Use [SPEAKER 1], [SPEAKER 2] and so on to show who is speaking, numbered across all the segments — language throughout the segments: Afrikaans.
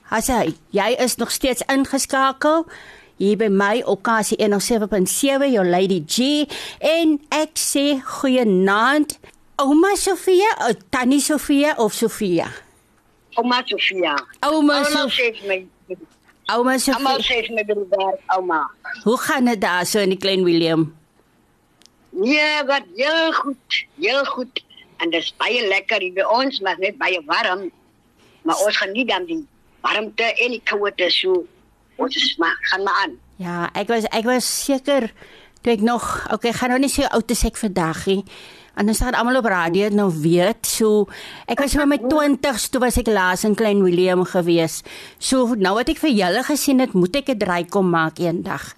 [SPEAKER 1] Hasse, jy is nog steeds ingeskakel hier by my op KC 107.7, jou Lady G, en ek sê goeienaand, Ouma Sofia, Tannie Sofia of Sofia?
[SPEAKER 2] Ouma Sofia.
[SPEAKER 1] Ouma
[SPEAKER 2] Sofia.
[SPEAKER 1] Ouma Sofia.
[SPEAKER 2] Almal sê my broer, ouma.
[SPEAKER 1] Hoe gaan dit daar so in die Klein Willem?
[SPEAKER 2] Ja, wat heel goed. En dit is baie lekker hier by ons, maar net baie warm. Maar ons geniet dan die warmte en die koue so. Ons is gaan maar aan.
[SPEAKER 1] Ja, ek was seker toe ek nog, okay, gaan nou nie so oud as ek vandag nie. Anders gaan almal op radio nou weet. So ek was met my 20s, toe was ek laas in Klein Willem gewees. So nou wat ek vir julle gesien het, moet ek 'n draai kom maak eendag.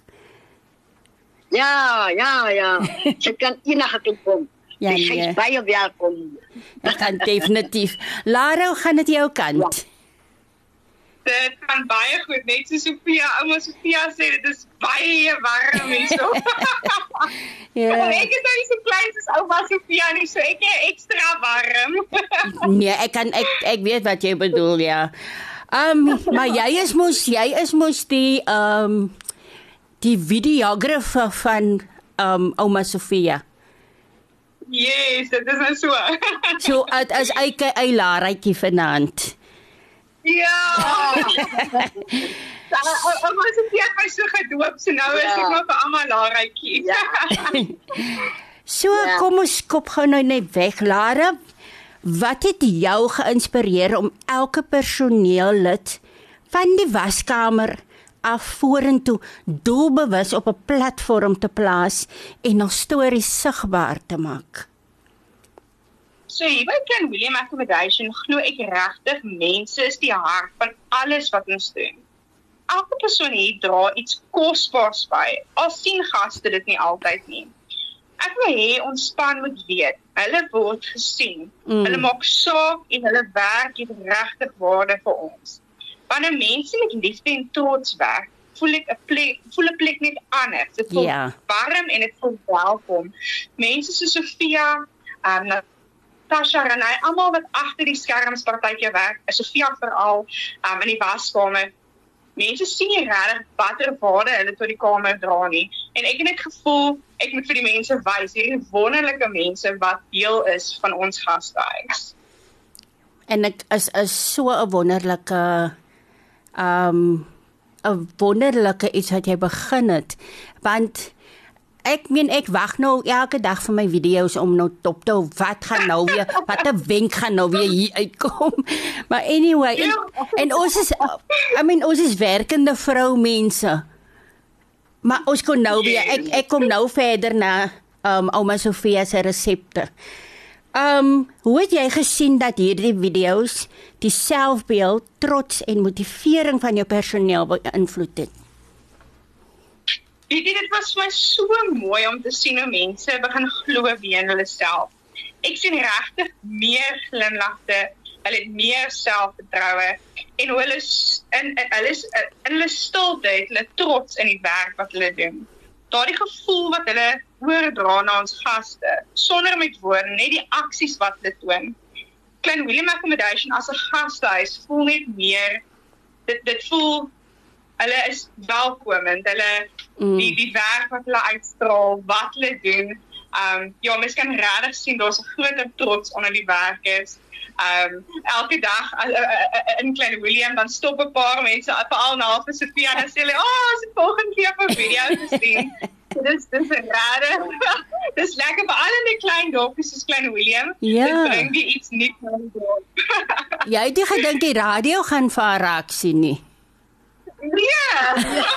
[SPEAKER 2] Ja. Sy kan enige toe kom.
[SPEAKER 1] Ja,
[SPEAKER 2] Sy is baie welkom.
[SPEAKER 1] Ek kan definitief. Lara, hoe gaan dit jou kant?
[SPEAKER 3] Dit gaan baie goed, net so Sofia, ouma Sofia sê, dit is baie warm en so.
[SPEAKER 1] Ja.
[SPEAKER 3] Ek is nou nie so klein soos ouma Sofia nie, so ek is extra warm.
[SPEAKER 1] Nee, ek weet wat jy bedoel, ja. Maar jy is mos die videografer van ouma Sofia.
[SPEAKER 3] Yes, dit is nou so.
[SPEAKER 1] So, as ei Laraitjie vanaand.
[SPEAKER 3] Ja. Ouma Sofia het my so gedoop, so nou is ek maar vir almal Laraitjie.
[SPEAKER 1] So, kom ons kop gou nou net weg, Lara. Wat het jou geïnspireer om elke personeellid van die waskamer af vorentoe doelbewus op 'n platform te plaas en nog stories sigbaar te maak?
[SPEAKER 3] So hier by Klein Willem Accommodation glo ek regtig mense is die hart van alles wat ons doen. Elke persoon hier dra iets kosbaars by, al sien gaste dit nie altyd nie. Ek wil hê ons span moet weet, hulle word gesien, hulle maak saak en hulle werk het regtig waarde vir ons. Wanneer mense met liefde en trots werk, voel 'n plek net anders. Dit voel warm en dit voel welkom. Mense soos Sofia, Natasha, Renay, almal wat agter die skerms partytjie werk, Sofia veral in die waskamer. Mense sien nie regtig watter waarde hulle tot die kamer dra nie. En ek het net gevoel ek moet vir die mense wys, hierdie wonderlike mense wat deel is van ons gastehuis.
[SPEAKER 1] En ek is so 'n wonderlike iets wat jy begin het, want ek wag nou elke dag vir my video's om nou top te hou, wat gaan nou weer, wat 'n wenk gaan nou weer hier uitkom, maar anyway, en ons is werkende vroumense, maar ons kon nou weer, ek kom nou verder na ouma Sofia se resepte. Hoe het jy gesien dat hierdie video's die selfbeeld, trots en motivering van jou personeel beïnvloed het?
[SPEAKER 3] Dit was vir my so mooi om te sien hoe mense begin glo weer in hulle self. Ek sien regtig meer glimlagte, hulle het meer selfvertroue en hoe hulle in hulle stilte het hulle trots in die werk wat hulle doen. Daardie gevoel wat hulle oordra na ons gaste, sonder met woorde, net die aksies wat hulle toon. Klein Willem Accommodation as 'n gastehuis voel net meer, dit voel, hulle is welkomend, hulle, die werk wat hulle uitstraal, wat hulle doen, ja, mens kan regtig sien, daar's 'n groot trots onder die werkers. Elke dag in Klein Willem, dan stop 'n paar mense, veral na vir Sofia, en dan sê hulle, as ek volgende keer op 'n video te sien. Dis rare. Dis lekker vir al die klein dorpies soos Klein Willem.
[SPEAKER 1] Ja.
[SPEAKER 3] Dit bring die iets nuuts na die dorp.
[SPEAKER 1] Jy het nie gedink die radio gaan vir haar raak sien nie?
[SPEAKER 3] Ja.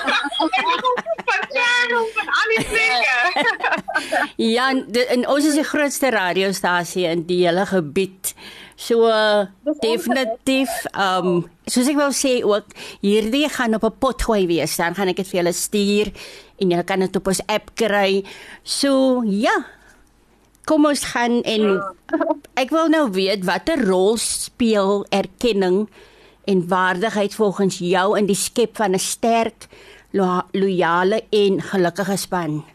[SPEAKER 3] Van al die plekke.
[SPEAKER 1] Ja, en ons is die grootste radiostasie in die hele gebied. So definitief, soos ek wou sê ook, hierdie gaan op 'n potgooi wees, dan gaan ek dit vir julle stuur en julle kan dit op ons app kry. So ja, kom ons gaan en ek wil nou weet watter rol speel erkenning en waardigheid volgens jou in die skep van 'n sterk, loyale en gelukkige span.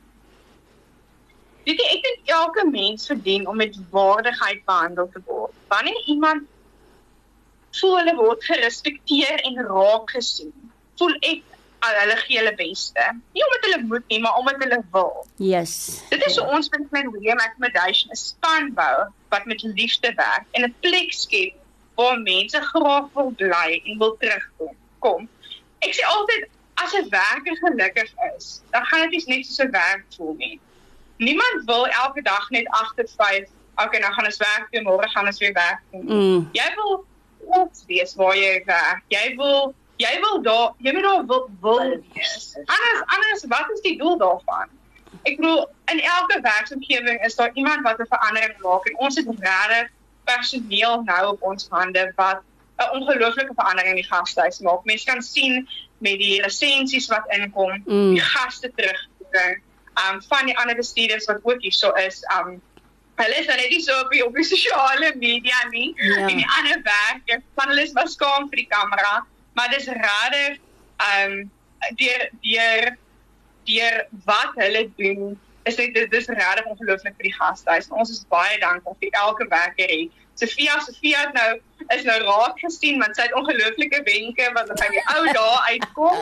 [SPEAKER 3] Ek dink elke mens verdien om met waardigheid behandel te word. Wanneer iemand voel hulle word gerespekteer en raak gesien. Voel ek hulle gee hulle beste. Nie omdat hulle moet nie, maar omdat hulle wil.
[SPEAKER 1] Yes.
[SPEAKER 3] Dit is so ons met Klein Willem Accommodation 'n span bou wat met liefde werk en 'n plek skep waar mense graag wil bly en wil terugkom. Ek sê altyd, as 'n werker gelukkig is, dan gaan dit net soos 'n werk voel nie. Niemand wil elke dag net 8 tot 5, okay, nou gaan ons werk doen, môre gaan ons weer werk doen. Jy wil trots wees waar jy werk. Jy moet daar wil wees. Anders, wat is die doel daarvan? Ek bedoel, in elke werksomgewing is daar iemand wat 'n verandering maak en ons het regtig personeel nou op ons hande wat 'n ongelooflike verandering in die gastehuis maak. Mense kan sien met die resensies wat inkom, die gaste terugbring, van die ander bestuurders wat ook hier so is, hulle is nou net nie so op die sosiale media nie, en die ander werk, van hulle is maar skaam vir die kamera, maar dis regtig deur wat hulle doen, is dis regtig ongelooflik vir die gastehuis. Ons is baie dankbaar vir elke werker hier. Sofia is nou raak gesien, want sy het ongelooflike wenke wat by die ou dae uitkom.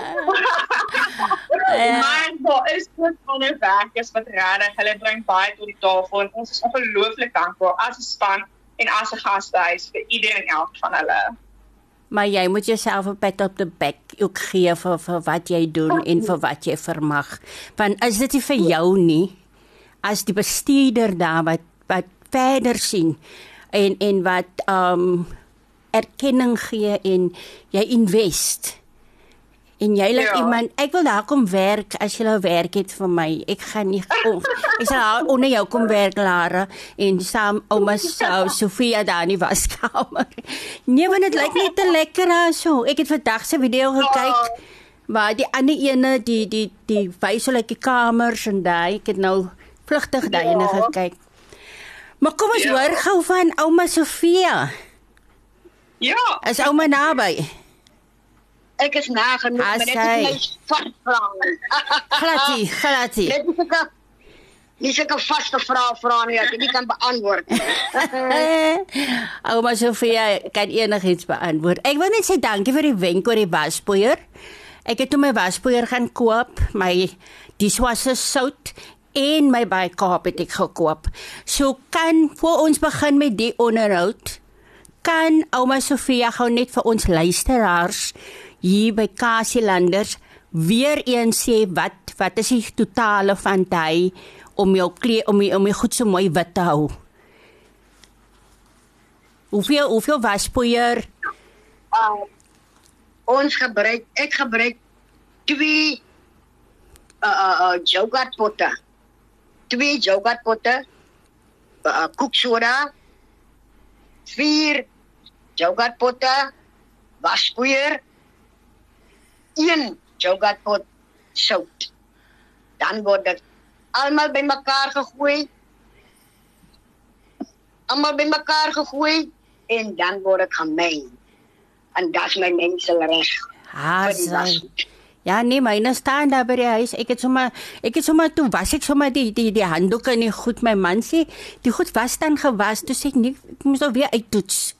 [SPEAKER 3] Maar daar is ook ander werkers wat regtig, hulle bring baie tot die tafel en ons is ongelooflik dankbaar as 'n span en as 'n gastehuis vir ieder en elk van hulle.
[SPEAKER 1] Maar jy moet jouself 'n pat op die bek ook gee vir wat jy doen en vir wat jy vermag. Want is dit nie vir jou nie, as die bestuurder daar wat verder sien en wat erkenning gee en jy invest. En jy laat iemand, ek wil daar kom werk as jy nou werk het vir my. Ek gaan nie ek sal daar onder jou kom werk, Lara, en saam ouma Sofia daar in die waskamer. Nee, want dit lyk net te lekker daar so. Ek het vandag se video gekyk, waar die ander ene, die wys hulle die kamers en daai, ek het nou vlugtig daai ene gekyk. Maar kom ons hoor gou van ouma Sofia.
[SPEAKER 3] Ja.
[SPEAKER 1] Is ouma naby?
[SPEAKER 2] Ek is nagenoeg, maar dit is my vasvraag. Glatie. Dis 'n vaste vraag nie, ek nie kan beantwoord.
[SPEAKER 1] Ouma Sofia kan enigiets beantwoord. Ek wil net sê dankie vir die wenk oor die waspoeier. Ek het toe my waspoeier gaan koop, my dishwasher sout en my bykap het ek gekoop. So voor ons begin met die onderhoud, kan ouma Sofia gou net vir ons luisteraars hier by Kasielanders weer eens sê wat is die totale van hy om jou goed so mooi wit te hou. Hoeveel waspoeier?
[SPEAKER 2] Ek gebruik 2 yoghurtpotte. 2 yoghurtpotte, koeksoda, 4 yoghurtpotte, waspoeier, 1 yoghurtpot sout. Dan word dit almal bymekaar gegooi en dan word dit gemeng. En das my mense reg.
[SPEAKER 1] Ja, nee, myne staan daar by die huis. Ek het sommer toe was ek sommer die handdoeke en die goed. My man sê, die goed was dan gewas, toe sê ek moes nou weer uittoets.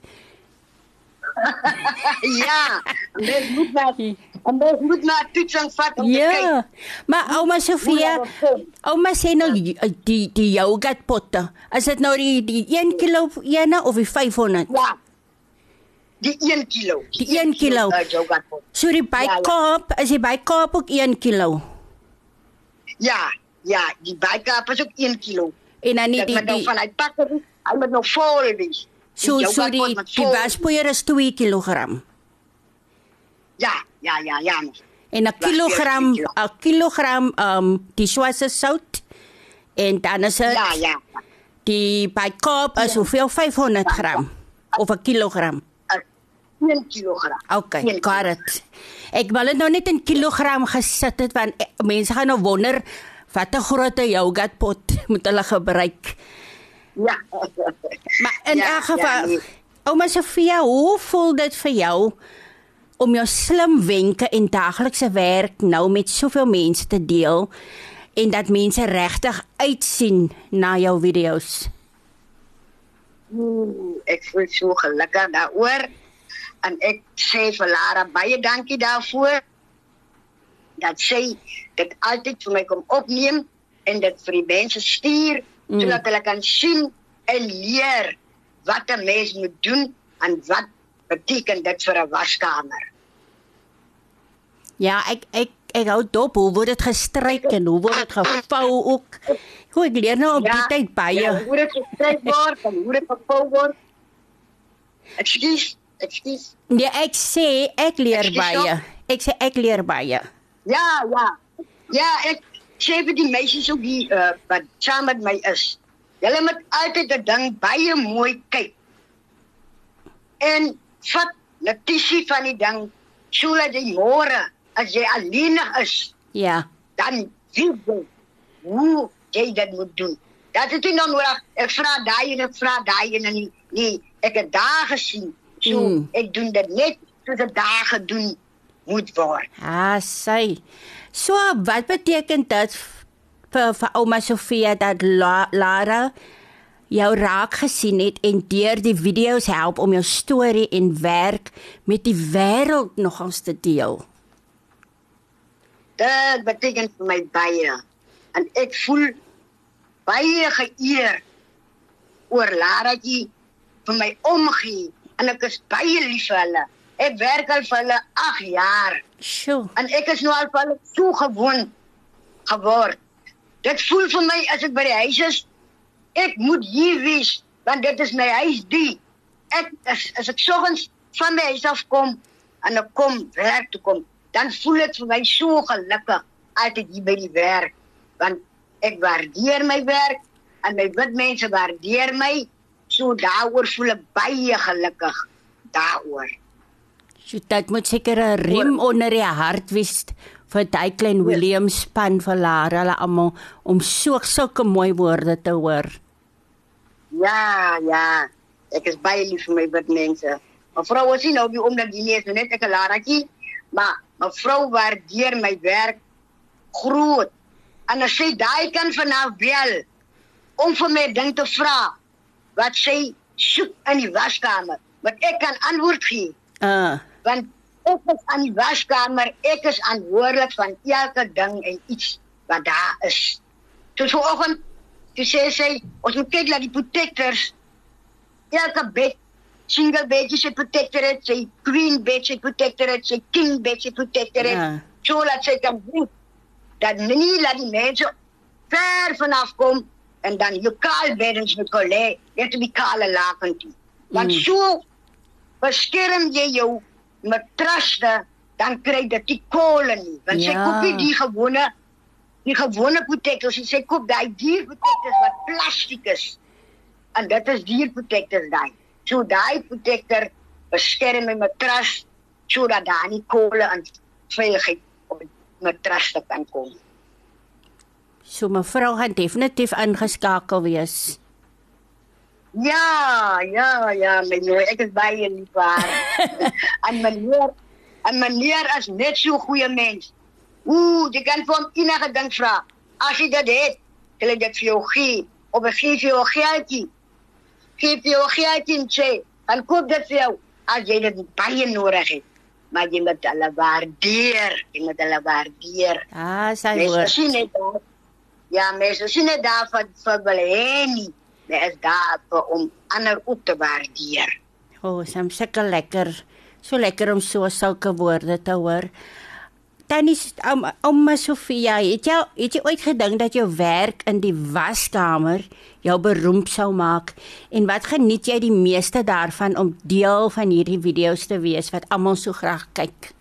[SPEAKER 2] Ja, mens moet na toetsing vat om te kyk.
[SPEAKER 1] Maar ouma Sofia, ouma sê nou die yoghurtpotte. Is dit nou die 1 kilo ene of die 500?
[SPEAKER 2] Ja. Die 1 kilo.
[SPEAKER 1] Die 1 kilo. So die bykap, is die bykap ook 1 kilo?
[SPEAKER 2] Ja, die bykap is ook 1 kilo.
[SPEAKER 1] En dan nie
[SPEAKER 2] die van hy pakke, hy moet nog vol wees.
[SPEAKER 1] So die waspoeier is 2 kilogram.
[SPEAKER 2] Ja.
[SPEAKER 1] En 'n kilogram die swarte sout en dan is dit die bykap is hoeveel 500 gram of 'n kilogram.
[SPEAKER 2] 1 kilogram.
[SPEAKER 1] Okay, got it. Ek wil dit nou net in kilogram gesit het want mense gaan nou wonder wat 'n groot yoghurtpot moet hulle gebruik.
[SPEAKER 2] Ja.
[SPEAKER 1] Maar in elk geval, ouma Sofia, hoe voel dit vir jou om jou slim wenke en daaglikse werk nou met soveel mense te deel en dat mense regtig uitsien na jou video's?
[SPEAKER 2] Ek voel so gelukkig daaroor. En ek sê vir Lara baie dankie daarvoor dat sy dit altyd vir my kom opneem en dit vir die mense stuur sodat hulle kan sien en leer wat 'n mens moet doen en wat beteken dit vir 'n waskamer.
[SPEAKER 1] Ja, ek hou dop, hoe word dit gestryk en hoe word dit gevou ook. Hoe ek leer nou op die tyd baie.
[SPEAKER 2] Ja, hoe dit gestryk word en hoe dit gevou word. Ekskuus.
[SPEAKER 1] Nee, ek sê ek leer baie. Ek sê ek leer baie.
[SPEAKER 2] Ja, ek sê vir die meisies ook die wat saam met my is. Julle moet altyd 'n ding baie mooi kyk. En vat notisie van die ding sodat jy môre as jy alleenig is,
[SPEAKER 1] Ja.
[SPEAKER 2] dan weet jy hoe jy dit moet doen. Dat is nie nou nodig, ek vra daai en nie, ek het daar gesien, so ek doen dit net soos dit daar gedoen moet word.
[SPEAKER 1] Sy. So, wat beteken dit vir ouma Sofia dat Lara jou raak gesien het en deur die video's help om jou storie en werk met die wêreld nogals te deel?
[SPEAKER 2] Dit beteken vir my baie. En ek voel baie geëer oor Laraatjie vir my omgee. En ek is baie lief vir hulle. Ek werk al vir hulle 8 jaar.
[SPEAKER 1] Sjoe.
[SPEAKER 2] En ek is nou al vir hulle so gewoon geword. Dit voel vir my as ek by die huis is, ek moet hier wees, want dit is my huis die. As ek soggens van my huis af kom, en ek kom werk toe kom, dan voel het vir my so gelukkig, altyd hier by die werk. Want ek waardeer my werk, en my wit mense waardeer my, so daaroor voel ek baie gelukkig, daaroor.
[SPEAKER 1] So, dit moet seker 'n riem onder die hart wees vir die klein William span vir Lara, hulle almal, om sulke mooi woorde te hoor.
[SPEAKER 2] Ja, ek is baie lief vir my wit mense. Mevrou is nie nou die omdat die nie is, net ek 'n Laraatjie, maar mevrou waardeer my werk groot. En as sy daai kan vanaf bel, om vir my ding te vra, wat sy soek in die waskamer, wat ek kan antwoord gee. Want ek is aan die waskamer, ek is verantwoordelik van elke ding en iets wat daar is. So vanoggend, toe sê sy, ons moet kyk na die protectors, elke bed, single bed sy protector het, sy queen bed sy protector het, sy king bed sy protector het, so dat sy kan doen, dat nie laat die mense ver vanaf kom, en dan jou kaal beddens moet gaan lê, net op die kale laken toe. Want so beskerm jy jou matraste, dan kry dit die kole nie. Want sy koop nie die gewone protectors, sy koop die dierprotectors wat plastiek is. En dit is dierprotectors daai. So die protector beskerm my matras, sodat daar nie kole en veiligheid op die matras te kan kom.
[SPEAKER 1] So mevrou gaan definitief ingeskakel wees.
[SPEAKER 2] Ja, my mooi, ek is baie lief vir haar. En meneer is net so goeie mens. Jy kan vir hom enige ding vra. As jy dit het, wil ek dit vir jou gee. Of ek gee vir jou geldjie. Geef jou geldjie en sê, en koop dit vir jou, as jy dit baie nodig het. Maar jy moet hulle waardeer.
[SPEAKER 1] Sy hoor.
[SPEAKER 2] Mense sien net daar vir hulle heen nie. Is daar om ander ook te waardeer.
[SPEAKER 1] Sam seker lekker. So lekker om sulke woorde te hoor. Tannie ouma Sofia, het jy ooit gedink dat jou werk in die waskamer jou beroemp sou maak? En wat geniet jy die meeste daarvan om deel van hierdie video's te wees wat almal so graag kyk?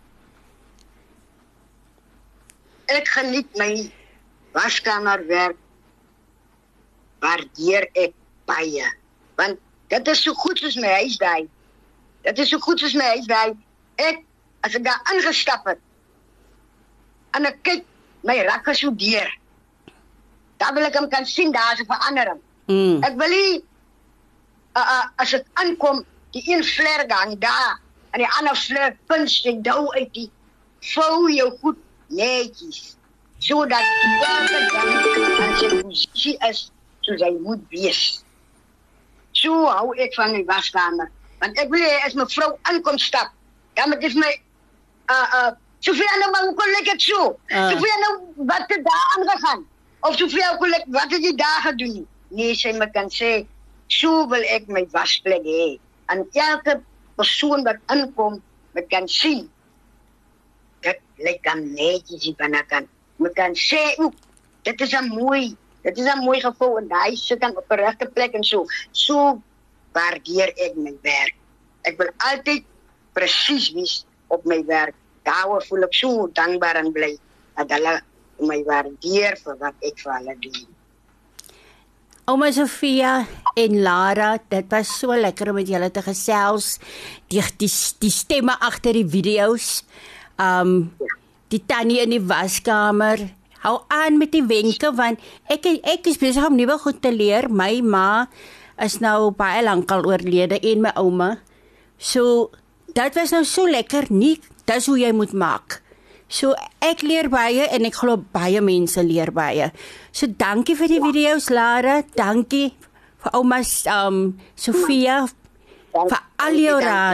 [SPEAKER 2] Ek geniet my waskamerwerk. Waardeer ek baie. Want dit is so goed soos my huis daai. As ek daar ingestap het, en ek kyk my rakke so deur, dan wil ek hom kan sien, daar is 'n verandering. Ek wil nie, as ek aankom, die een vlerk hang daar, en die ander vlerk punch die dou uit die, vou jou goed netjies, sodat elke ding aan sy posisie is, soos hy moet wees. So hou ek van my waskamer. Want ek wil hê as mevrou aankom stap, dan moet jy my Sofia nou maar hoe lyk dit so? Sofia nou wat het daar aangegaan? Of Sofia hoe lyk wat het jy daar gedoen? Nee, sy me kan sê, so wil ek my wasplek hê. En elke persoon wat aankom, me kan sien. Dit lyk dan netjies hier binnekant. Me kan sê ook, dit is 'n mooi gevoel en hy sit dan op 'n regte plek en so. So waardeer ek my werk. Ek wil altyd presies wees op my werk. Daaroor voel ek so dankbaar en bly dat hulle my waardeer vir wat ek vir hulle doen.
[SPEAKER 1] Ouma Sofia en Lara, dit was so lekker om met julle te gesels. Die stemme agter die video's. Die tannie in die waskamer. Hou aan met die wenke want ek is besig om nuwe goed te leer. My ma is nou baie lank al oorlede en my ouma. So dit was nou so lekker nie. Dis hoe jy moet maak. So ek leer baie en ek glo baie mense leer baie. So dankie vir die video's Lara, dankie vir ouma Sofia vir al jou raad.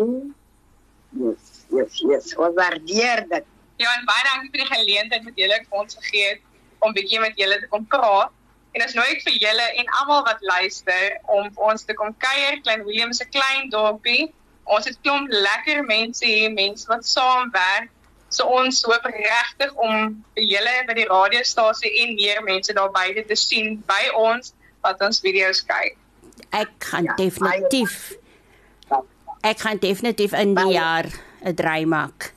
[SPEAKER 2] Yes, ons waardeer dit.
[SPEAKER 3] Ja, en baie dankie vir die geleentheid wat julle vir ons gegee het om bietjie met julle te kom praat. En ons nooi ek vir julle en almal wat luister om vir ons te kom kuier. Klein Willem se klein dorpie. Ons het klomp lekker mense hier, mense wat saamwerk. So ons hoop regtig om vir julle by die radiostasie en meer mense daar buite te sien by ons wat ons video's kyk.
[SPEAKER 1] Ek gaan definitief in die jaar 'n draai maak.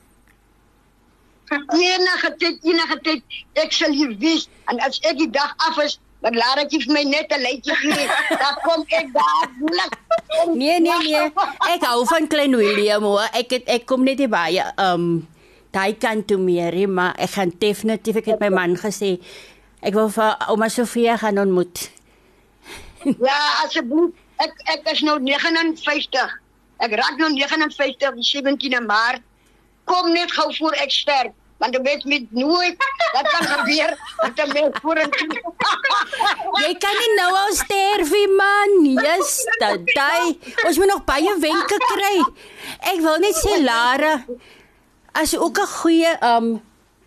[SPEAKER 2] Enige tyd, ek sal hier wees, en as ek die dag af is, dan laat ek vir my net 'n lytjie gee, dan kom ek daar,
[SPEAKER 1] Nee, ek hou van Klein Willem hoor, ek kom net nie baie, daai kant toe meer, maar ek gaan definitief, ek het my man gesê, ek wil vir ouma Sofia gaan ontmoet.
[SPEAKER 2] Ja, asseblief, ek is nou 59, ek raak nou 59, die 17de Maart, kom net gou voor ek sterf, want jy weet met nooit, dat kan gebeur, dat jy met voor en toe.
[SPEAKER 1] Jy kan nie nou al sterf, man, yes, daai, ons moet nog baie wenke kry. Ek wil net sê, Lara, as ook 'n goeie,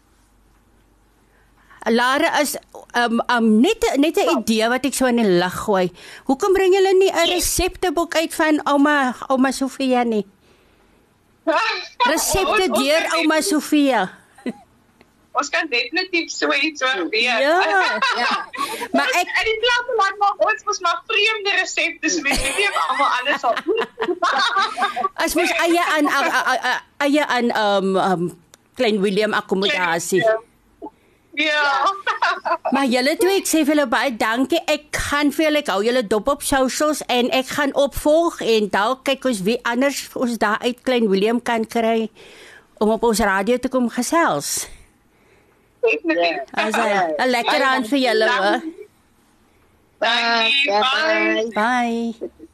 [SPEAKER 1] Lara is net 'n idee wat ek so in die lug gooi. Hoekom bring julle nie 'n resepteboek uit van ouma Sofia nie? Resepte deur ouma Sofia.
[SPEAKER 3] Ons kan definitief so iets weer.
[SPEAKER 1] Ja. Maar ek
[SPEAKER 3] en die plan maak ons mos maar vreemde resepte so weet nie of almal alles al.
[SPEAKER 1] As mens eie aan Klein Willem akkommodasie.
[SPEAKER 3] Ja.
[SPEAKER 1] Maar julle twee, ek sê vir julle baie dankie. Ek gaan vir julle, ek hou julle dop op socials en ek gaan opvolg en dalk kyk ons wie anders ons daar uit Klein Willem kan kry om op ons radio te kom gesels. As 'n lekker aand vir julle.
[SPEAKER 3] Dankie. Bye.
[SPEAKER 1] Bye.